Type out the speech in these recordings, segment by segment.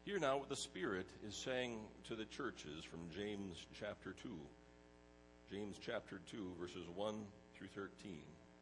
Hear now what the Spirit is saying to the churches from James chapter 2. James chapter 2, verses 1 through 13.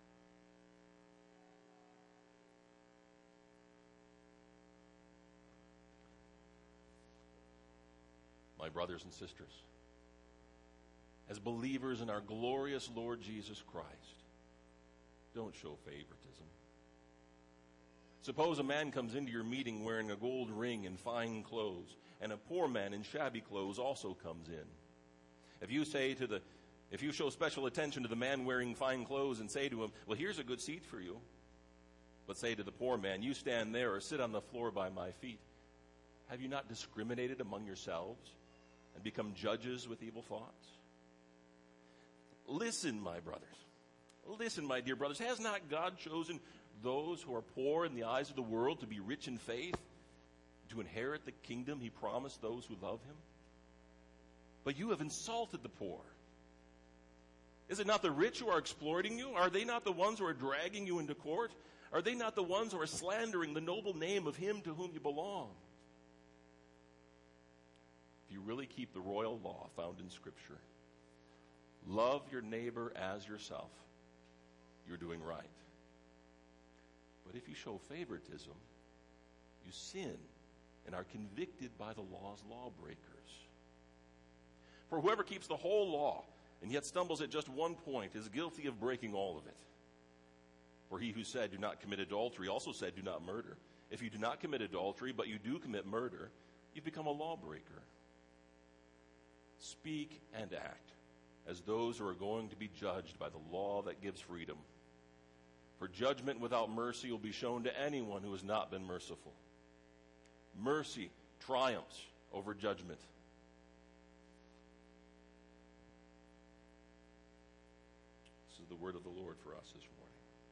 My brothers and sisters, as believers in our glorious Lord Jesus Christ, don't show favoritism. Suppose a man comes into your meeting wearing a gold ring and fine clothes, and a poor man in shabby clothes also comes in. If you show special attention to the man wearing fine clothes and say to him, well, here's a good seat for you, but say to the poor man, you stand there or sit on the floor by my feet, have you not discriminated among yourselves and become judges with evil thoughts? Listen, my brothers. Listen, my dear brothers. Has not God chosen those who are poor in the eyes of the world to be rich in faith, to inherit the kingdom he promised those who love him? But you have insulted the poor. Is it not the rich who are exploiting you? Are they not the ones who are dragging you into court? Are they not the ones who are slandering the noble name of him to whom you belong? If you really keep the royal law found in Scripture, love your neighbor as yourself, you're doing right. But if you show favoritism, you sin and are convicted by the law's lawbreakers. For whoever keeps the whole law and yet stumbles at just one point is guilty of breaking all of it. For he who said, do not commit adultery, also said, do not murder. If you do not commit adultery, but you do commit murder, you've become a lawbreaker. Speak and act as those who are going to be judged by the law that gives freedom. For judgment without mercy will be shown to anyone who has not been merciful. Mercy triumphs over judgment. This is the word of the Lord for us this morning.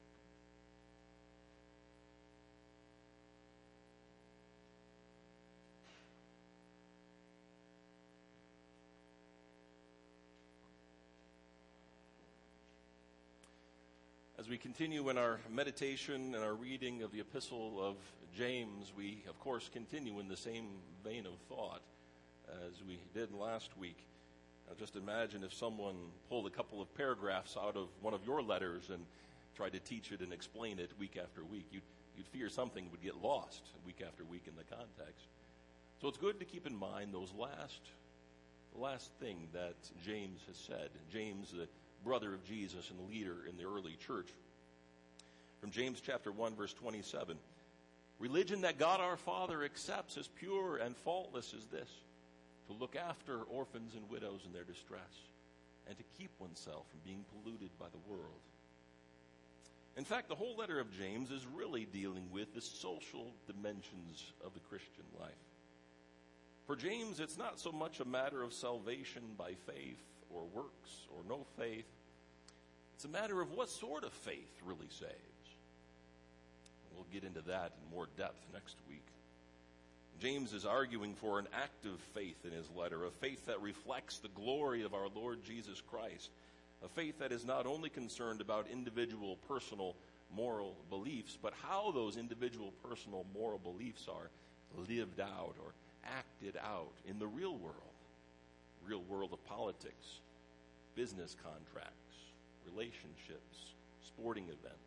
As we continue in our meditation and our reading of the epistle of James, we, of course, continue in the same vein of thought as we did last week. Now, just imagine if someone pulled a couple of paragraphs out of one of your letters and tried to teach it and explain it week after week. You'd fear something would get lost week after week in the context. So it's good to keep in mind the last thing that James has said. James, the brother of Jesus and leader in the early church. From James chapter 1, verse 27. Religion that God our Father accepts as pure and faultless is this: to look after orphans and widows in their distress, and to keep oneself from being polluted by the world. In fact, the whole letter of James is really dealing with the social dimensions of the Christian life. For James, it's not so much a matter of salvation by faith or works or no faith. It's a matter of what sort of faith really saves. We'll get into that in more depth next week. James is arguing for an active faith in his letter, a faith that reflects the glory of our Lord Jesus Christ, a faith that is not only concerned about individual personal moral beliefs, but how those individual personal moral beliefs are lived out or acted out in the real world of politics, business contracts, relationships, sporting events.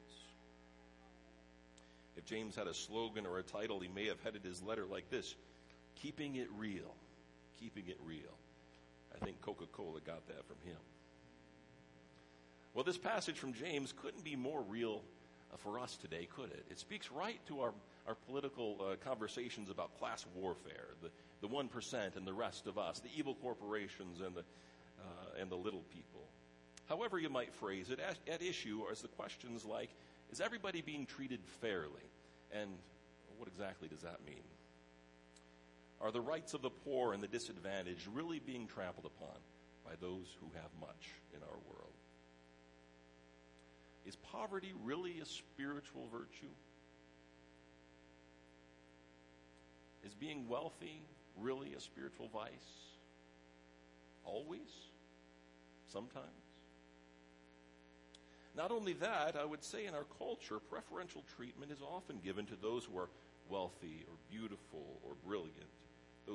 If James had a slogan or a title, he may have headed his letter like this: keeping it real. Keeping it real. I think Coca-Cola got that from him. Well, this passage from James couldn't be more real for us today, could it? It speaks right to our political conversations about class warfare, the 1% and the rest of us, the evil corporations and the little people. However you might phrase it, at issue are the questions like, is everybody being treated fairly? And what exactly does that mean? Are the rights of the poor and the disadvantaged really being trampled upon by those who have much in our world? Is poverty really a spiritual virtue? Is being wealthy really a spiritual vice? Always? Sometimes? Not only that, I would say in our culture, preferential treatment is often given to those who are wealthy or beautiful or brilliant.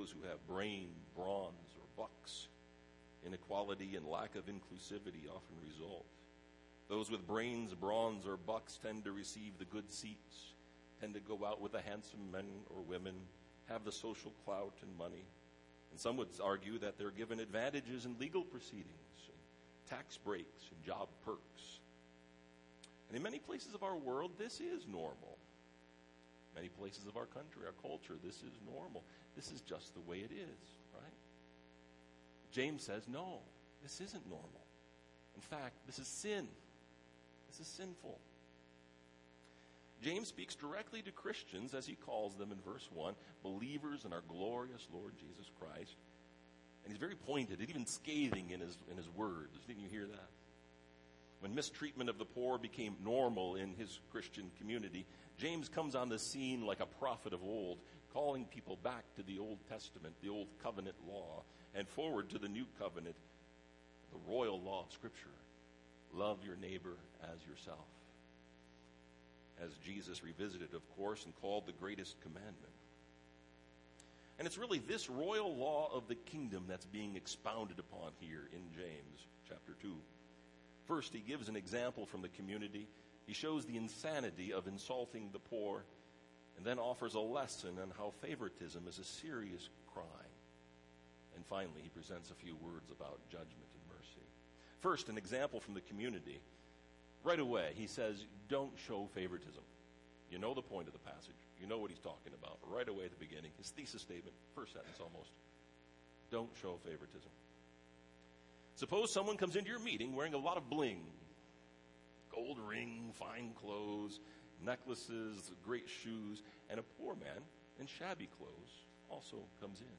those who have brain, bronze, or bucks. Inequality and lack of inclusivity often result. Those with brains, bronze, or bucks tend to receive the good seats, tend to go out with the handsome men or women, have the social clout and money. And some would argue that they're given advantages in legal proceedings, and tax breaks, and job perks. And in many places of our world, this is normal. Many places of our country, our culture, this is normal. This is just the way it is, right? James says, no, this isn't normal. In fact, this is sin. This is sinful. James speaks directly to Christians, as he calls them in verse 1, believers in our glorious Lord Jesus Christ. And he's very pointed, even scathing in his words. Didn't you hear that? When mistreatment of the poor became normal in his Christian community, James comes on the scene like a prophet of old, calling people back to the Old Testament, the Old Covenant law, and forward to the New Covenant, the royal law of Scripture. Love your neighbor as yourself. As Jesus revisited, of course, and called the greatest commandment. And it's really this royal law of the kingdom that's being expounded upon here in James chapter 2. First, he gives an example from the community. He shows the insanity of insulting the poor, and then offers a lesson on how favoritism is a serious crime. And finally, he presents a few words about judgment and mercy. First, an example from the community. Right away, he says, don't show favoritism. You know the point of the passage. You know what he's talking about. Right away at the beginning, his thesis statement, first sentence almost. Don't show favoritism. Suppose someone comes into your meeting wearing a lot of bling. Gold ring, fine clothes, necklaces, great shoes, and a poor man in shabby clothes also comes in.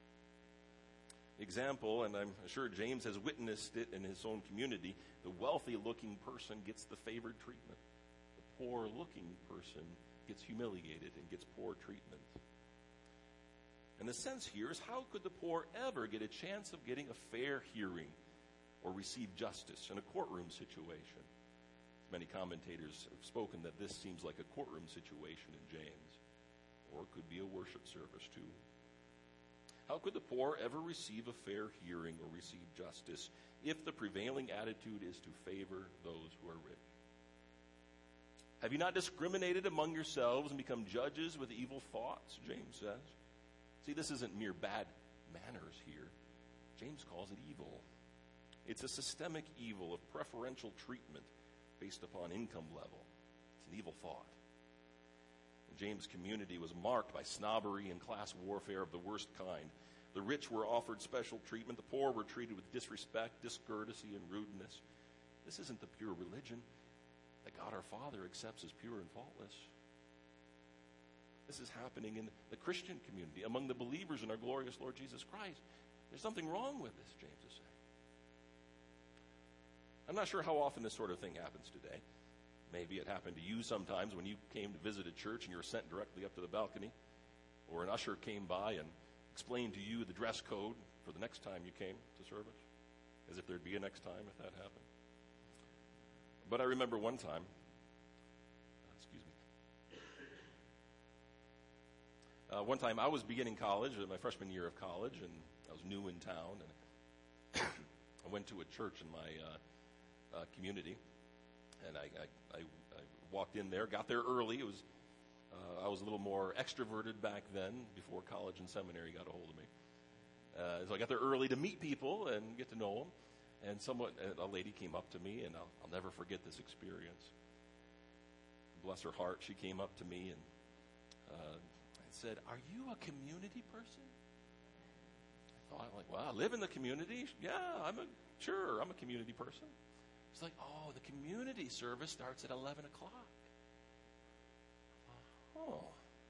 Example, and I'm sure James has witnessed it in his own community, the wealthy-looking person gets the favored treatment. The poor-looking person gets humiliated and gets poor treatment. And the sense here is, how could the poor ever get a chance of getting a fair hearing or receive justice in a courtroom situation? Many commentators have spoken that this seems like a courtroom situation in James, or it could be a worship service too. How could the poor ever receive a fair hearing or receive justice if the prevailing attitude is to favor those who are rich? Have you not discriminated among yourselves and become judges with evil thoughts, James says. See, this isn't mere bad manners here. James calls it evil. It's a systemic evil of preferential treatment based upon income level. It's an evil thought. James' community was marked by snobbery and class warfare of the worst kind. The rich were offered special treatment. The poor were treated with disrespect, discourtesy, and rudeness. This isn't the pure religion that God our Father accepts as pure and faultless. This is happening in the Christian community, among the believers in our glorious Lord Jesus Christ. There's something wrong with this, James is saying. I'm not sure how often this sort of thing happens today. Maybe it happened to you sometimes when you came to visit a church and you were sent directly up to the balcony, or an usher came by and explained to you the dress code for the next time you came to service, as if there'd be a next time if that happened. But I remember one time, one time I was beginning college, my freshman year of college, and I was new in town, and I went to a church in my community. And I walked in there, got there early. It was I was a little more extroverted back then, before college and seminary got a hold of me. So I got there early to meet people and get to know them. And a lady came up to me, and I'll never forget this experience. Bless her heart, she came up to me and said, "Are you a community person?" I thought, like, well, I live in the community. Yeah, I'm a community person. It's like, oh, the community service starts at 11 o'clock. Oh.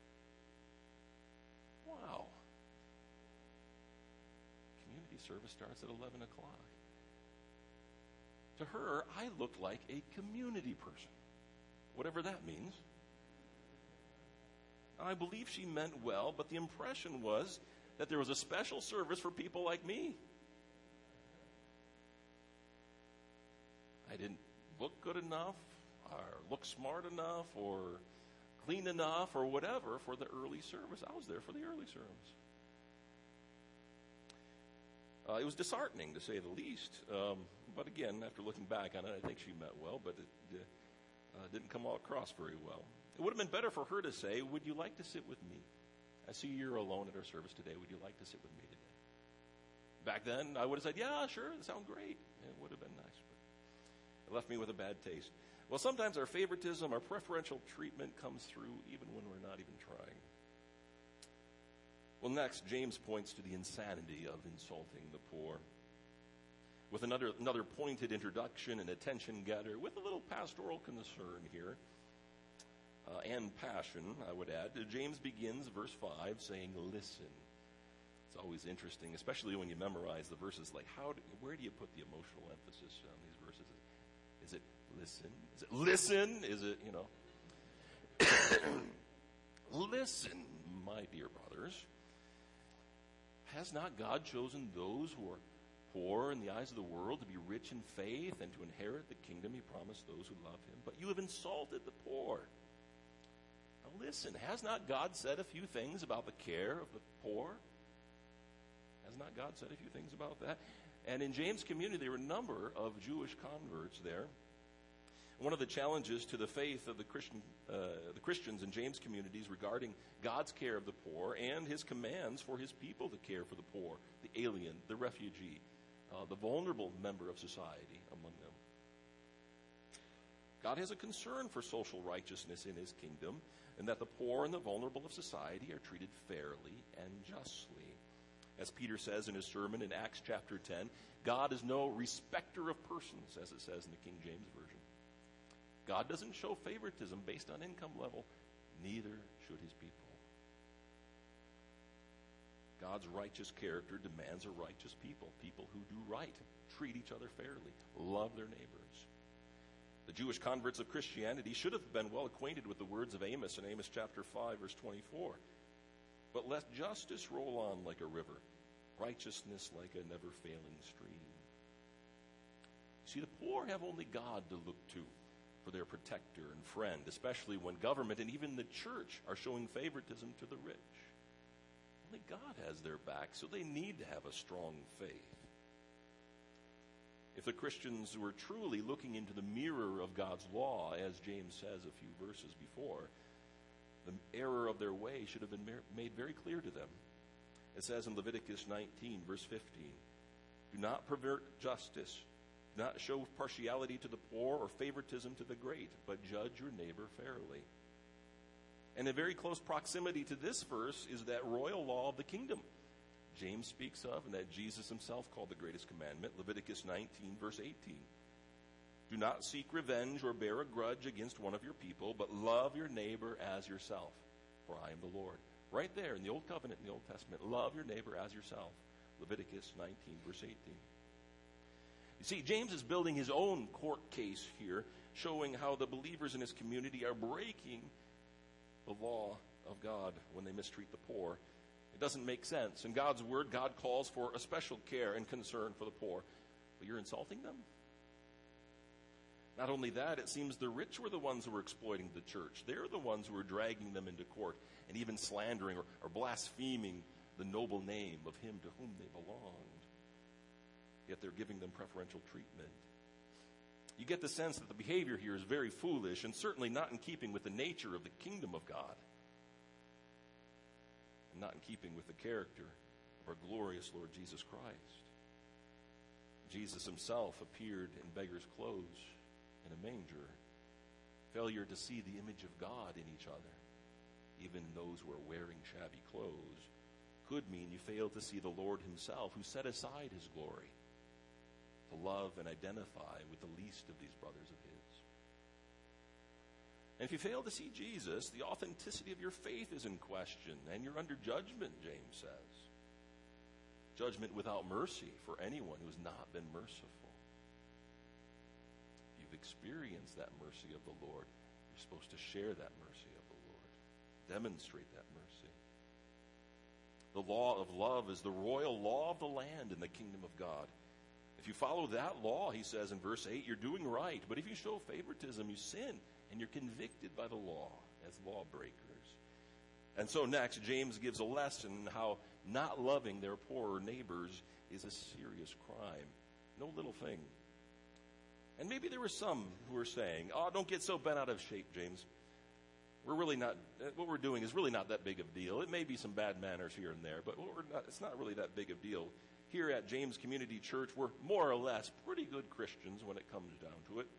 Wow. Community service starts at 11 o'clock. To her, I looked like a community person, whatever that means. I believe she meant well, but the impression was that there was a special service for people like me. I didn't look good enough, or look smart enough, or clean enough, or whatever for the early service. I was there for the early service. It was disheartening, to say the least. But again, after looking back on it, I think she meant well, but it didn't come across very well. It would have been better for her to say, would you like to sit with me? I see you're alone at our service today. Would you like to sit with me today? Back then, I would have said, yeah, sure, that sounds great. It would have been nice, but it left me with a bad taste. Well, sometimes our favoritism, our preferential treatment comes through even when we're not even trying. Well, next, James points to the insanity of insulting the poor. With another pointed introduction and attention getter, with a little pastoral concern here, and passion, I would add, James begins verse 5 saying, listen. It's always interesting, especially when you memorize the verses, like where do you put the emotional emphasis on these verses? Is it listen? Is it listen? Is it, listen, my dear brothers. Has not God chosen those who are poor in the eyes of the world to be rich in faith and to inherit the kingdom he promised those who love him? But you have insulted the poor. Now listen, has not God said a few things about the care of the poor? Has not God said a few things about that? And in James' community, there were a number of Jewish converts there. One of the challenges to the faith of the Christians in James' communities regarding God's care of the poor and his commands for his people to care for the poor, the alien, the refugee, the vulnerable member of society among them. God has a concern for social righteousness in his kingdom, and that the poor and the vulnerable of society are treated fairly and justly. As Peter says in his sermon in Acts chapter 10, God is no respecter of persons, as it says in the King James Version. God doesn't show favoritism based on income level, neither should his people. God's righteous character demands a righteous people who do right, treat each other fairly, love their neighbors. The Jewish converts of Christianity should have been well acquainted with the words of Amos in Amos chapter 5, verse 24. But let justice roll on like a river, righteousness like a never-failing stream. See, the poor have only God to look to for their protector and friend, especially when government and even the church are showing favoritism to the rich. Only God has their back, so they need to have a strong faith. If the Christians were truly looking into the mirror of God's law, as James says a few verses before, the error of their way should have been made very clear to them. It says in Leviticus 19, verse 15, do not pervert justice, do not show partiality to the poor or favoritism to the great, but judge your neighbor fairly. And in very close proximity to this verse is that royal law of the kingdom James speaks of and that Jesus himself called the greatest commandment, Leviticus 19, verse 18. Do not seek revenge or bear a grudge against one of your people, but love your neighbor as yourself, for I am the Lord. Right there in the Old Covenant, in the Old Testament, love your neighbor as yourself, Leviticus 19, verse 18. You see, James is building his own court case here, showing how the believers in his community are breaking the law of God when they mistreat the poor. It doesn't make sense. In God's word, God calls for a special care and concern for the poor. But you're insulting them? Not only that, it seems the rich were the ones who were exploiting the church. They're the ones who were dragging them into court and even slandering or blaspheming the noble name of him to whom they belonged. Yet they're giving them preferential treatment. You get the sense that the behavior here is very foolish and certainly not in keeping with the nature of the kingdom of God. And not in keeping with the character of our glorious Lord Jesus Christ. Jesus himself appeared in beggar's clothes in a manger. Failure to see the image of God in each other, even in those who are wearing shabby clothes, could mean you fail to see the Lord himself, who set aside his glory to love and identify with the least of these brothers of his. And if you fail to see Jesus, the authenticity of your faith is in question, and you're under judgment, James says. Judgment without mercy for anyone who has not been merciful. If you've experienced that mercy of the Lord, you're supposed to share that mercy of the Lord. Demonstrate that mercy. The law of love is the royal law of the land in the kingdom of God. If you follow that law, he says in verse 8, you're doing right. But if you show favoritism, you sin, and you're convicted by the law as lawbreakers. And so next, James gives a lesson in how not loving their poorer neighbors is a serious crime. No little thing. And maybe there were some who were saying, oh, don't get so bent out of shape, James. What we're doing is really not that big of a deal. It may be some bad manners here and there, but it's not really that big of a deal. Here at James Community Church, we're more or less pretty good Christians when it comes down to it.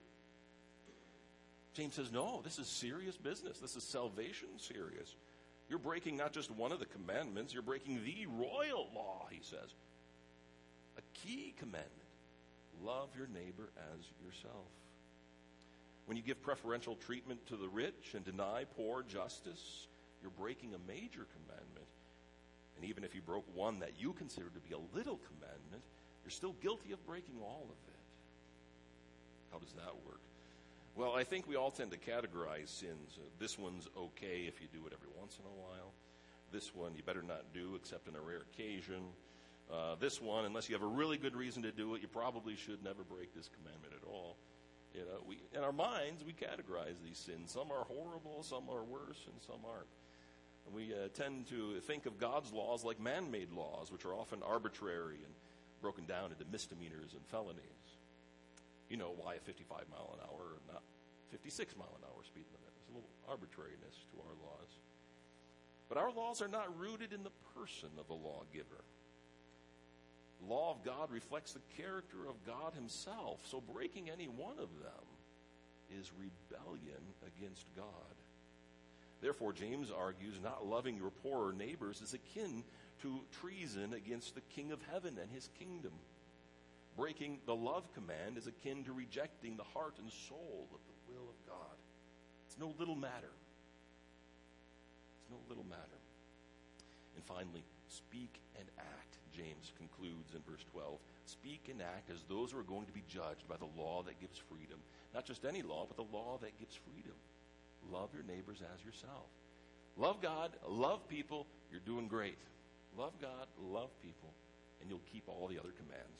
James says, no, this is serious business. This is salvation serious. You're breaking not just one of the commandments, you're breaking the royal law, he says. A key commandment. Love your neighbor as yourself. When you give preferential treatment to the rich and deny poor justice, you're breaking a major commandment. And even if you broke one that you consider to be a little commandment, you're still guilty of breaking all of it. How does that work? Well, I think we all tend to categorize sins. This one's okay if you do it every once in a while. This one you better not do except on a rare occasion. This one, unless you have a really good reason to do it, you probably should never break this commandment at all. In our minds, we categorize these sins. Some are horrible, some are worse, and some aren't. And we tend to think of God's laws like man-made laws, which are often arbitrary and broken down into misdemeanors and felonies. You know why a 55 mile an hour and not 56 mile an hour speed limit. There's a little arbitrariness to our laws. But our laws are not rooted in the person of the lawgiver. The law of God reflects the character of God himself, so breaking any one of them is rebellion against God. Therefore, James argues not loving your poorer neighbors is akin to treason against the King of heaven and his kingdom. Breaking the love command is akin to rejecting the heart and soul of the will of God. It's no little matter. It's no little matter. And finally, speak and act, James concludes in verse 12. Speak and act as those who are going to be judged by the law that gives freedom. Not just any law, but the law that gives freedom. Love your neighbors as yourself. Love God, love people, you're doing great. Love God, love people, and you'll keep all the other commands.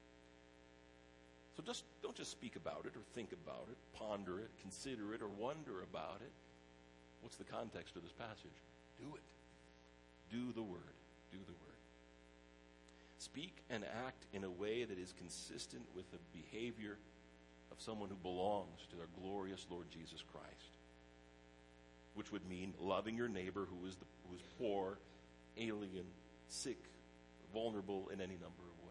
So don't just speak about it or think about it, ponder it, consider it, or wonder about it. What's the context of this passage? Do it. Do the word. Do the word. Speak and act in a way that is consistent with the behavior of someone who belongs to our glorious Lord Jesus Christ, which would mean loving your neighbor who is poor, alien, sick, vulnerable in any number of ways.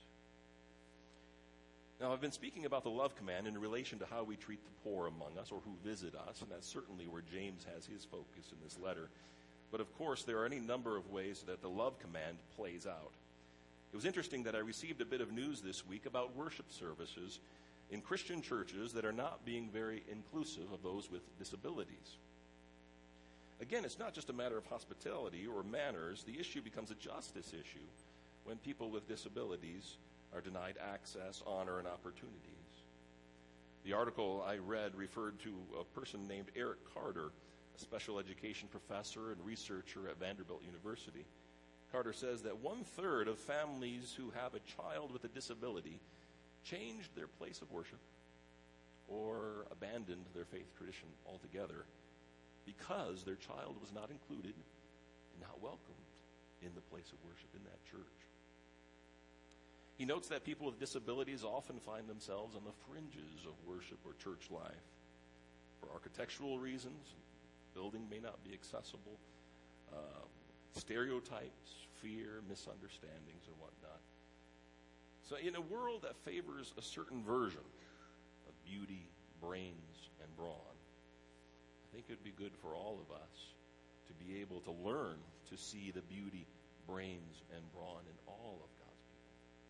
Now, I've been speaking about the love command in relation to how we treat the poor among us or who visit us, and that's certainly where James has his focus in this letter. But of course, there are any number of ways that the love command plays out. It was interesting that I received a bit of news this week about worship services in Christian churches that are not being very inclusive of those with disabilities. Again, it's not just a matter of hospitality or manners. The issue becomes a justice issue when people with disabilities are denied access, honor, and opportunities. The article I read referred to a person named Eric Carter, a special education professor and researcher at Vanderbilt University. Carter says that 1/3 of families who have a child with a disability changed their place of worship or abandoned their faith tradition altogether because their child was not included and not welcomed in the place of worship in that church. He notes that people with disabilities often find themselves on the fringes of worship or church life. For architectural reasons, the building may not be accessible, stereotypes, fear, misunderstandings, and whatnot. So in a world that favors a certain version of beauty, brains, and brawn, I think it would be good for all of us to be able to learn to see the beauty, brains, and brawn in all of God's people.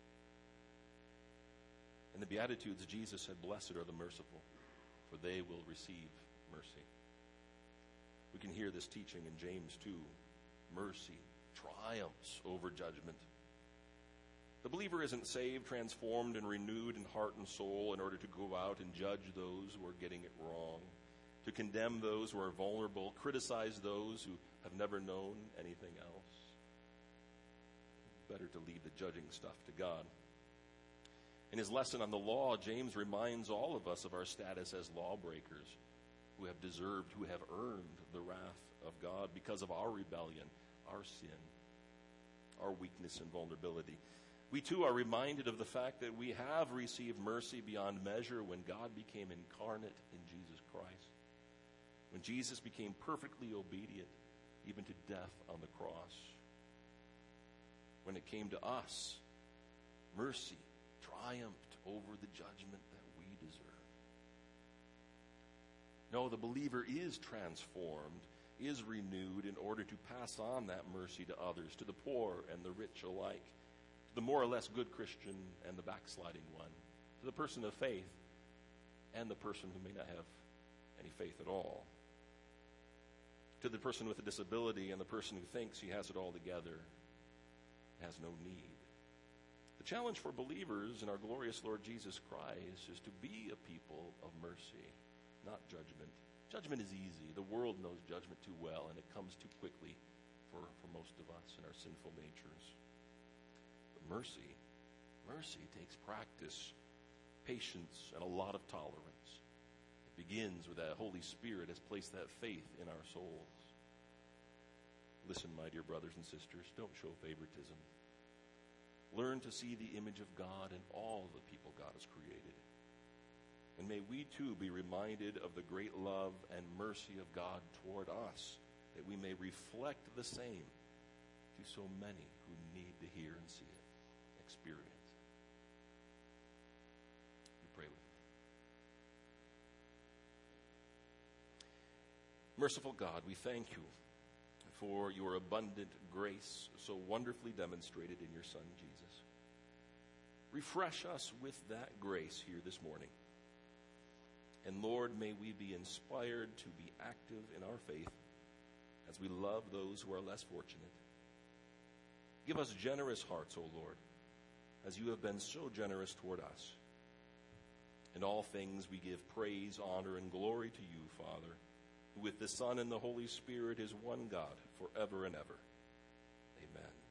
In the Beatitudes, Jesus said, "Blessed are the merciful, for they will receive mercy." We can hear this teaching in James 2. Mercy triumphs over judgment. The believer isn't saved, transformed, and renewed in heart and soul in order to go out and judge those who are getting it wrong, to condemn those who are vulnerable, criticize those who have never known anything else. Better to leave the judging stuff to God. In his lesson on the law, James reminds all of us of our status as lawbreakers who have earned the wrath of God because of our rebellion, our sin, our weakness and vulnerability. We too are reminded of the fact that we have received mercy beyond measure when God became incarnate in Jesus Christ. When Jesus became perfectly obedient, even to death on the cross. When it came to us, mercy triumphed over the judgment that we deserve. No, the believer is transformed, is renewed in order to pass on that mercy to others, to the poor and the rich alike, to the more or less good Christian and the backsliding one, to the person of faith and the person who may not have any faith at all, to the person with a disability and the person who thinks he has it all together, has no need. The challenge for believers in our glorious Lord Jesus Christ is to be a people of mercy, not judgment. Judgment is easy. The world knows judgment too well, and it comes too quickly for most of us in our sinful natures. But mercy takes practice, patience, and a lot of tolerance. It begins with that Holy Spirit has placed that faith in our souls. Listen, my dear brothers and sisters, don't show favoritism. Learn to see the image of God in all the people God has created. And may we too be reminded of the great love and mercy of God toward us, that we may reflect the same to so many who need to hear and see it, experience it. We pray with me. Merciful God, we thank you for your abundant grace so wonderfully demonstrated in your Son, Jesus. Refresh us with that grace here this morning. And Lord, may we be inspired to be active in our faith as we love those who are less fortunate. Give us generous hearts, O Lord, as you have been so generous toward us. In all things we give praise, honor, and glory to you, Father, who with the Son and the Holy Spirit is one God forever and ever. Amen.